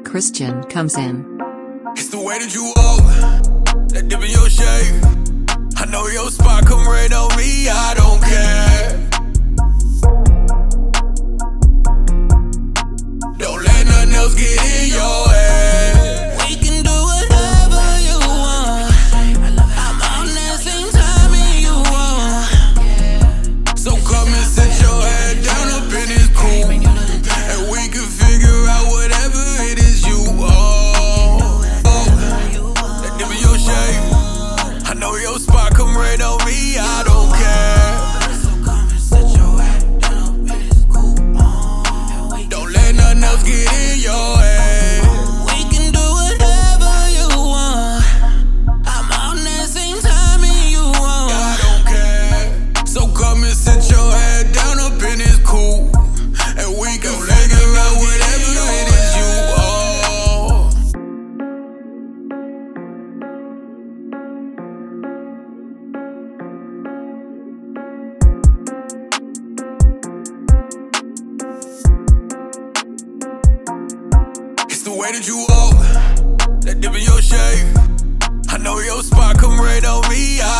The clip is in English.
Christian comes in. It's the way that you walk, that dip in your shape. I know your spot, come right on me, I don't care. Don't let nothing else get in your head. We can do whatever you want. I'm on that same time and you want. So come and sit your head down up in this cool, and we can figure out whatever it is you want. That dip in your shape. I know your spot, come right on me, I don't care. So come and sit your head down up in this cool. Don't let nothing else get in your head. We can do whatever you want. I'm on that same time and you want. I don't care. So come and sit your head down up in this cool, and we can figure out whatever it is you want. It's the way that you walk, that dip in your shape. I know your spot, come right on me,